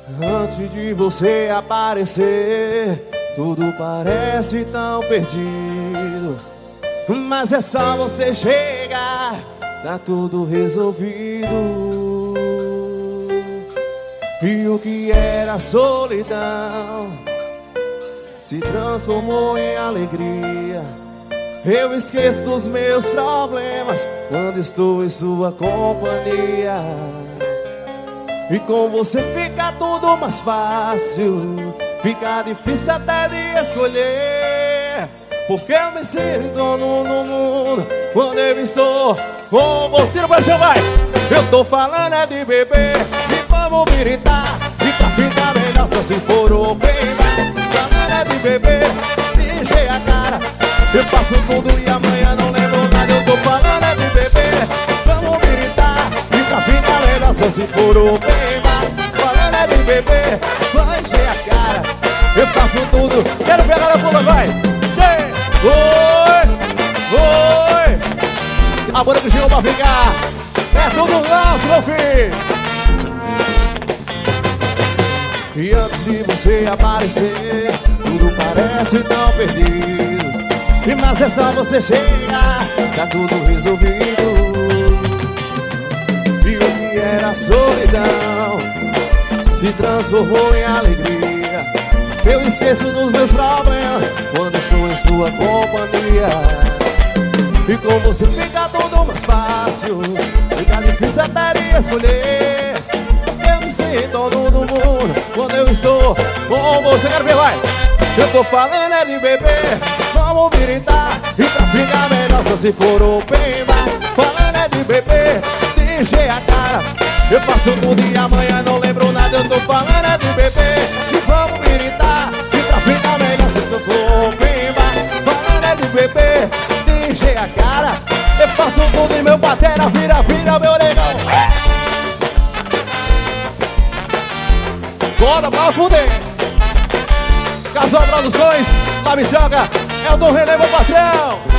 Antes de você aparecer, tudo parece tão perdido. Mas é só você chegar, tá tudo resolvido. E o que era solidão se transformou em alegria. Eu esqueço dos meus problemas quando estou em sua companhia. E com você fica tudo mais fácil, fica difícil até de escolher. Porque eu me sinto dono no mundo quando eu estou com você. Tira pra chão, vai! Eu tô falando é de beber e vamos gritar. E pra ficar melhor só se for o bem. Falando é de beber, encher a cara. Eu faço tudo e amanhã não lembro nada. Eu tô falando é de beber, vamos gritar. E pra ficar melhor só se for o bem. Falando é de beber, vai encher a cara. Eu faço tudo, quero ver a galera pula, vai! Oi, oi. A banda que chegou pra ficar é tudo nosso, meu filho. E antes de você aparecer, tudo parece tão perdido. Mas é só você chegar, tá tudo resolvido. E o que era solidão se transformou em alegria. Eu esqueço dos meus problemas quando estou em sua companhia. E com você fica tudo mais fácil, fica difícil até de escolher. Eu me sinto dono do mundo quando eu estou com você. Quero ver, vai! Eu tô falando é de beber, vamos gritar. E pra ficar melhor só se for o bem. Falando é de beber, de encher a cara. Eu faço tudo e amanhã não lembro nada. Eu tô falando é de beber e vamos gritar. E pra ficar melhor se tu for bem. Falando é de beber, de encher a cara. Eu faço tudo e meu batera vira, meu negão. Bora pra fuder. Casal Produções, lá me joga, é o do René, meu patrão.